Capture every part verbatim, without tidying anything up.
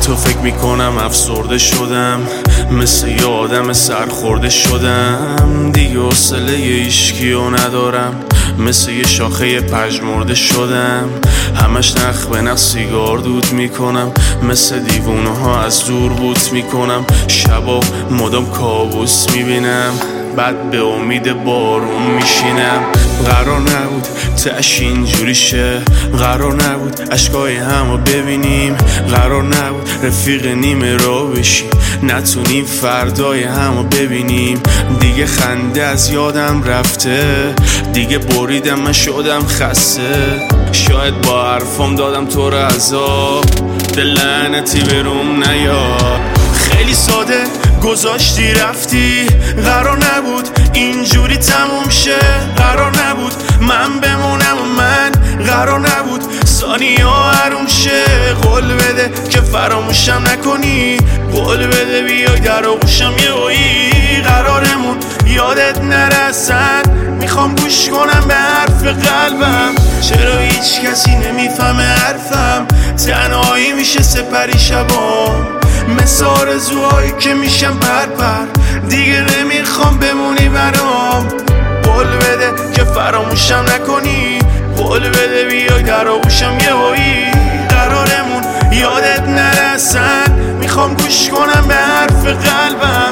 تو فکر میکنم افسرده شدم، مثل یه آدم سرخورده شدم. دیگه حوصله ایشکیو ندارم، مثل یه شاخه پژمرده شدم. همش نخ به نخ سیگار دود میکنم، مثل دیوونه ها از دور بوت میکنم. شبا مدام کابوس میبینم، بعد به امید بارون میشینم. قرار نبود تش اینجوری شه، قرار نبود اشکای همو ببینیم، قرار نبود رفیق نیمه را بشیم، نتونیم فردای همو ببینیم. دیگه خنده از یادم رفته، دیگه بریدم من شدم خسته. شاید با حرفام دادم تو رو عذاب، دل لعنتی بروم نیاد. خیلی ساده گذاشتی رفتی، قرار نبود اینجوری تموم شه. قرار نبود من بمونم و من قرار نبود ثانیه حروم شه. قول بده که فراموشم نکنی، قول بده بیای در آغوشم یه هایی. قرارمون یادت نرسن، میخوام گوش کنم به حرف قلبم. چرا هیچ کسی نمیفهمه حرفم؟ تنهایی میشه سپری شبام، مثل آرزوهایی که میشم پر پر. دیگه نمیخوام بمونی برام، قول بده که فراموشم نکنی، قول بده بیای در آغوشم یه هایی. قرارمون یادت نرسن، میخوام گوش کنم به حرف قلبم.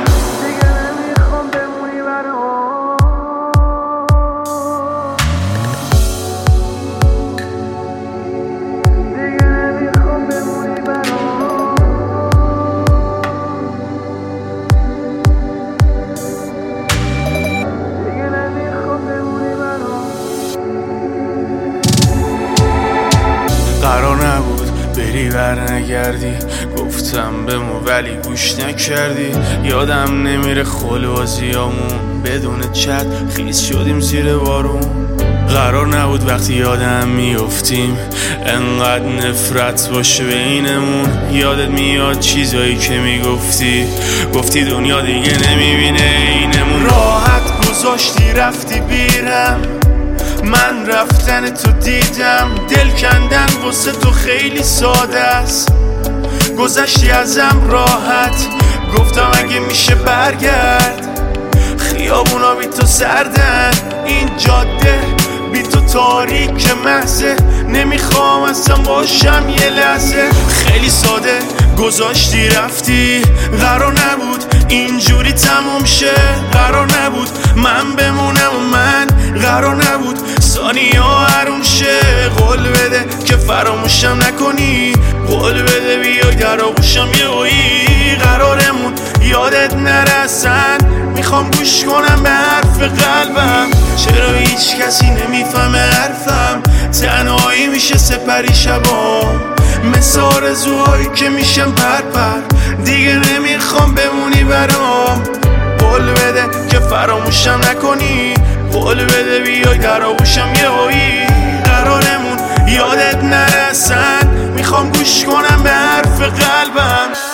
قرار نبود بری بر نگردی، گفتم بمون ولی گوش نکردی. یادم نمیره خلوازیامون، بدون چت خیس شدیم زیر بارون. قرار نبود وقتی یادم میافتیم انقدر نفرت باشه بینمون. یادت میاد چیزایی که میگفتی، گفتی دنیا دیگه نمیبینه اینمون. راحت گذاشتی رفتی بیرم، من رفتن تو دیدم. دل کندن واسه تو خیلی ساده است، گذشتی ازم راحت. گفتم اگه میشه برگرد، خیابونا بی تو سردن، این جاده بی تو تاریک محضه. نمیخوام اصلا باشم یه لحظه. خیلی ساده گذاشتی رفتی، قرار نبود اینجوری تموم شه. قرار نبود من بمونم و من قرار نبود ثانیه حروم شه. قول بده که فراموشم نکنی، قول بده بیای در آغوشم یه هایی. قرارمون یادت نرسن، میخوام گوش کنم به حرف قلبم. چرا هیچ کسی نمیفهمه حرفم؟ تنهایی میشه سپری شبام، مثل آرزوهایی که میشم پر پر. دیگه نمیخوام بمونی برام، قول بده که فراموشم نکنی، قول بده بیای در آغوشم یه هایی. قرارمون یادت نرسن، میخوام گوش کنم به حرف قلبم.